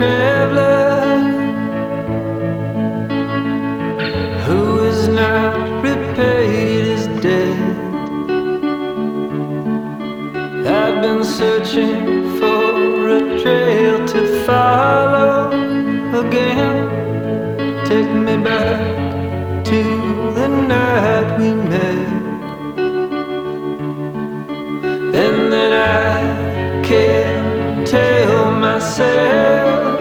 traveler who is not repaid his debt. I've been searching for a trail to follow again. Take me back to the night we met, and then I can't tell myself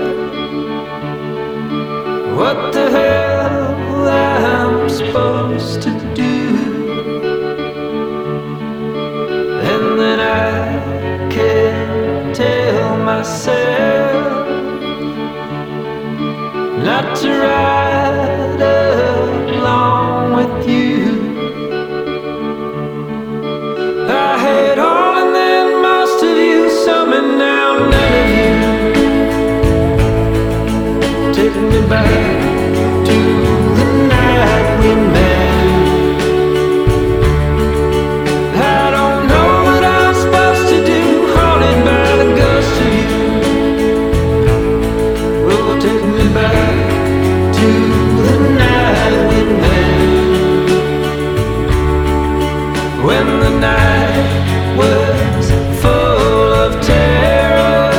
what the hell I'm supposed to do. And then I can't tell myself not to ride along with you. I had all and then most of you, some and now none of you. Take me back to the night we met. I don't know what I'm supposed to do, haunted by the ghost of you. Oh, take me back to the night we met, when the night was full of terror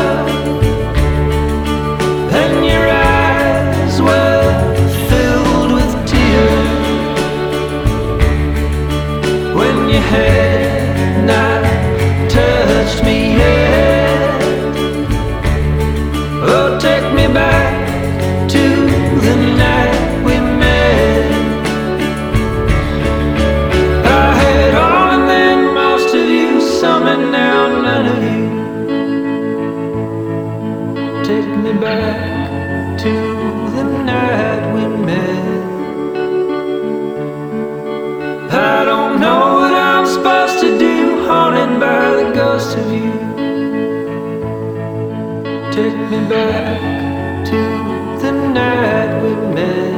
and your eyes were filled with tears, when you had not touched me yet. Oh, take me back to the night we met. I had all and then most of you, some and now none of you. Take me back to the night we met. I don't know what I'm supposed to do, haunted by the ghost of you. Take me back to the night we met.